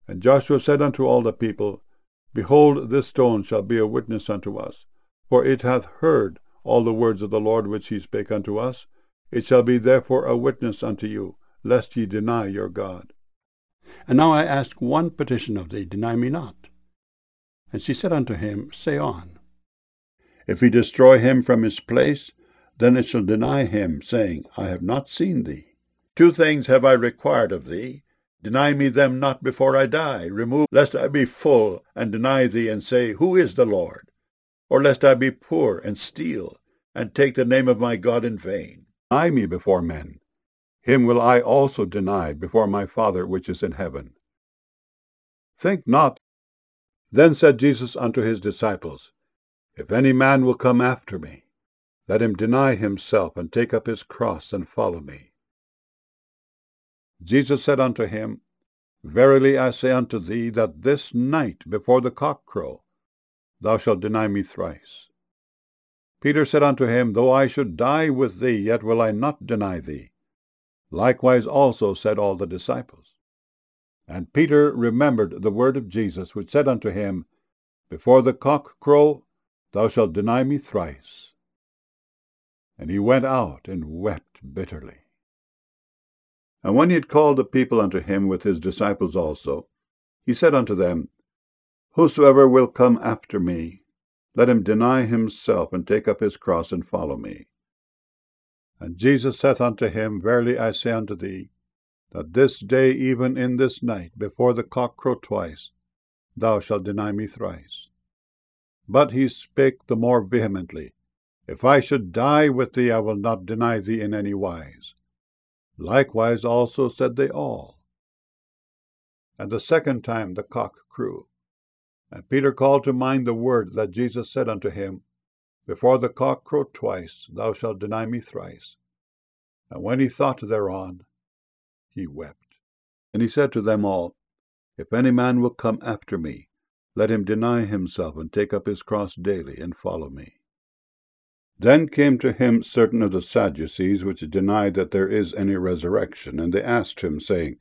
And Joshua said unto all the people, Behold, this stone shall be a witness unto us, for it hath heard all the words of the Lord which he spake unto us. It shall be therefore a witness unto you, lest ye deny your God. And now I ask one petition of thee, deny me not. And she said unto him, Say on. If he destroy him from his place, then it shall deny him, saying, I have not seen thee. 2 things have I required of thee. Deny me them not before I die. Remove, lest I be full, and deny thee, and say, Who is the Lord? Or lest I be poor, and steal, and take the name of my God in vain. Deny me before men. Him will I also deny before my Father which is in heaven. Think not. Then said Jesus unto his disciples, If any man will come after me, let him deny himself, and take up his cross, and follow me. Jesus said unto him, Verily I say unto thee, that this night before the cock crow, thou shalt deny me thrice. Peter said unto him, Though I should die with thee, yet will I not deny thee. Likewise also said all the disciples. And Peter remembered the word of Jesus, which said unto him, Before the cock crow, thou shalt deny me thrice. And he went out and wept bitterly. And when he had called the people unto him with his disciples also, he said unto them, Whosoever will come after me, let him deny himself, and take up his cross, and follow me. And Jesus saith unto him, Verily I say unto thee, that this day, even in this night, before the cock crow twice, thou shalt deny me thrice. But he spake the more vehemently, If I should die with thee, I will not deny thee in any wise. Likewise also said they all. And the second time the cock crew. And Peter called to mind the word that Jesus said unto him, Before the cock crow twice, thou shalt deny me thrice. And when he thought thereon, he wept. And he said to them all, If any man will come after me, let him deny himself, and take up his cross daily, and follow me. Then came to him certain of the Sadducees, which denied that there is any resurrection, and they asked him, saying,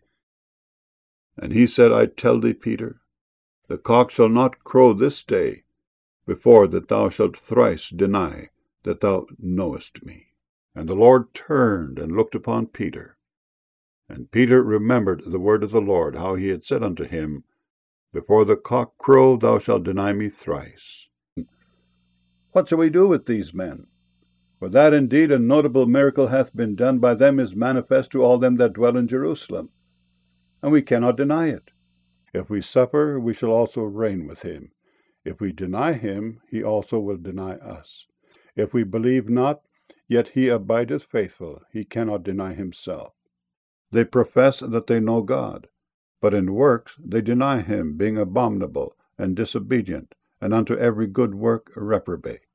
And he said, I tell thee, Peter, the cock shall not crow this day, before that thou shalt thrice deny that thou knowest me. And the Lord turned and looked upon Peter. And Peter remembered the word of the Lord, how he had said unto him, Before the cock crow, thou shalt deny me thrice. What shall we do with these men? For that indeed a notable miracle hath been done by them is manifest to all them that dwell in Jerusalem, and we cannot deny it. If we suffer, we shall also reign with him. If we deny him, he also will deny us. If we believe not, yet he abideth faithful, he cannot deny himself. They profess that they know God, but in works they deny him, being abominable and disobedient, and unto every good work reprobate.